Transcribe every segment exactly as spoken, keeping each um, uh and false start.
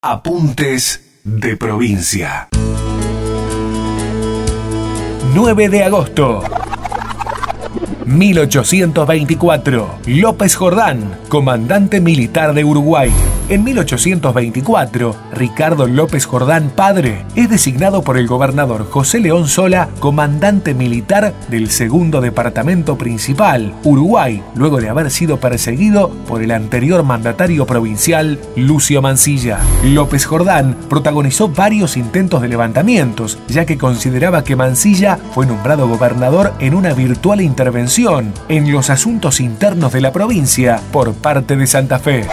Apuntes de provincia. nueve de agosto. mil ochocientos veinticuatro. López Jordán, comandante militar de Uruguay. En mil ochocientos veinticuatro, Ricardo López Jordán, padre, es designado por el gobernador José León Sola comandante militar del segundo departamento principal, Uruguay, luego de haber sido perseguido por el anterior mandatario provincial, Lucio Mansilla. López Jordán protagonizó varios intentos de levantamientos, ya que consideraba que Mansilla fue nombrado gobernador en una virtual intervención en los asuntos internos de la provincia por parte de Santa Fe.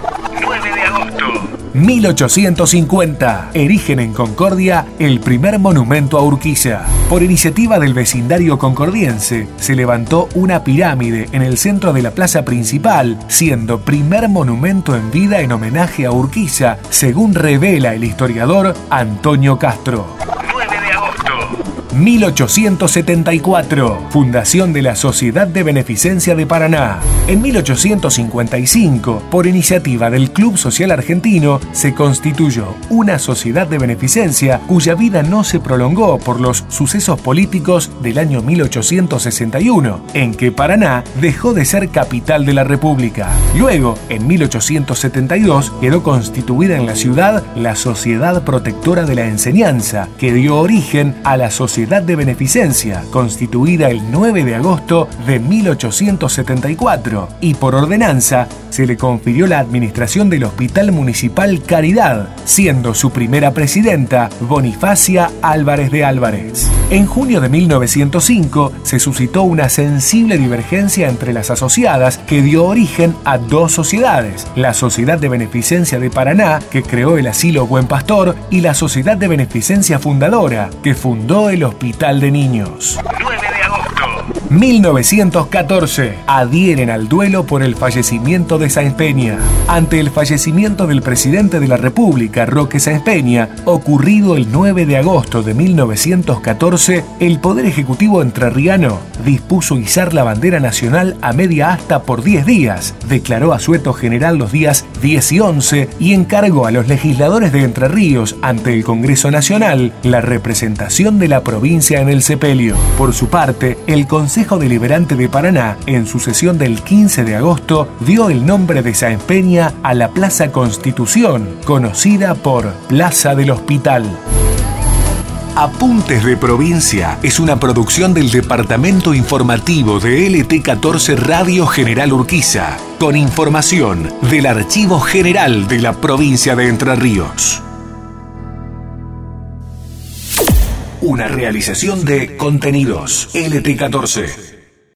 mil ochocientos cincuenta. Erigen en Concordia el primer monumento a Urquiza. Por iniciativa del vecindario concordiense, se levantó una pirámide en el centro de la plaza principal, siendo primer monumento en vida en homenaje a Urquiza, según revela el historiador Antonio Castro. mil ochocientos setenta y cuatro. Fundación de la Sociedad de Beneficencia de Paraná. En mil ochocientos cincuenta y cinco, por iniciativa del Club Social Argentino, se constituyó una sociedad de beneficencia cuya vida no se prolongó por los sucesos políticos del año mil ochocientos sesenta y uno, en que Paraná dejó de ser capital de la República. Luego, en mil ochocientos setenta y dos, quedó constituida en la ciudad la Sociedad Protectora de la Enseñanza, que dio origen a la Sociedad de Beneficencia, constituida el nueve de agosto de mil ochocientos setenta y cuatro, y por ordenanza se le confirió la administración del Hospital Municipal Caridad, siendo su primera presidenta Bonifacia Álvarez de Álvarez. En junio de mil novecientos cinco se suscitó una sensible divergencia entre las asociadas que dio origen a dos sociedades, la Sociedad de Beneficencia de Paraná, que creó el Asilo Buen Pastor, y la Sociedad de Beneficencia Fundadora, que fundó el Hospital de Niños. mil novecientos catorce. Adhieren al duelo por el fallecimiento de Sáenz Peña. Ante el fallecimiento del presidente de la República, Roque Sáenz Peña, ocurrido el nueve de agosto de mil novecientos catorce, el Poder Ejecutivo entrerriano dispuso izar la bandera nacional a media asta por diez días, declaró asueto general los días diez y once y encargó a los legisladores de Entre Ríos ante el Congreso Nacional la representación de la provincia en el sepelio. Por su parte, el Consejo Deliberante de Paraná, en su sesión del quince de agosto, dio el nombre de Sáenz Peña a la Plaza Constitución, conocida por Plaza del Hospital. Apuntes de Provincia es una producción del Departamento Informativo de L T catorce Radio General Urquiza, con información del Archivo General de la provincia de Entre Ríos. Una realización de Contenidos L T catorce.